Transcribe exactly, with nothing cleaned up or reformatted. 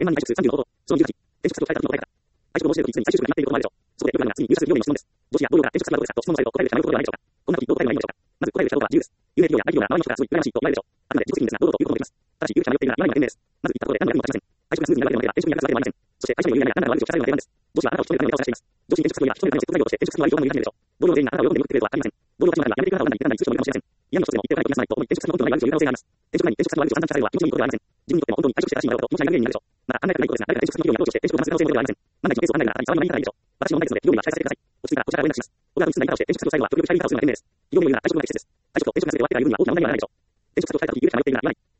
円満に退出さんじゅうの方法。そのじゅうはち、転職先を変えた時の答え方。退職申し出の時に再就職が決まっていることもあるでしょう。そこで、ウェブランが次に入社する業務への質問です。上司や同僚が転職先はどうですかと質問されると答えるしかないことではないでしょうか。こんな時どう答えればいいのでしょうか。まず答えるべきかどうかは自由です。有名企業や大企業が周りの人からすごい羨ましいと言われるでしょう。あくまで自己責任ですが、堂々と言うこともできます。ただし、有識者によっているのは言わないのが賢明です。まず言ったところで何の役にも立ちません。退職がスムーズに流れるのでは転職に役立つわけでもありません。そして会社にも有名や何らかの悪口を聞かされるのが定番です。上司はあなたを人のためにを探しています。上司に転職先を言えば人のための接待業として転職先の愛情が無理でしょう。同僚全員があなたを喜んでくれるとは限りません。同僚たちの中にはやめてくれた方が何か言って何に通知をもらうかもしれません。嫌味の一つでも言っておかないと気が済まないと思い転職先の本当のない悪口を言う可能性があります。転職前に転職先の悪口を散々聞かされるは気持ちのいいことではありません。自分にとっても本当に退職して正しいんだろうと気持ちが揺れるようになるでしょう。また考えたくないことですが、誰か転職先の業務にアプローチして転職をさせる可能性もありません。万が一のケースを考えながら他に騒ぎがないならいいでしょう。私の問題ですので、業務には期待させてください。落ち着いたらこちらからご連絡します。小川君に言い方をして転職先を最後は時々社員に言い方をするのが賢明です。企業に言うなら退職が適切です。退職と転職が全てをやる分には大きな問題にはならないでしょう。転職先を変えた時、有識者によっているなら言わない。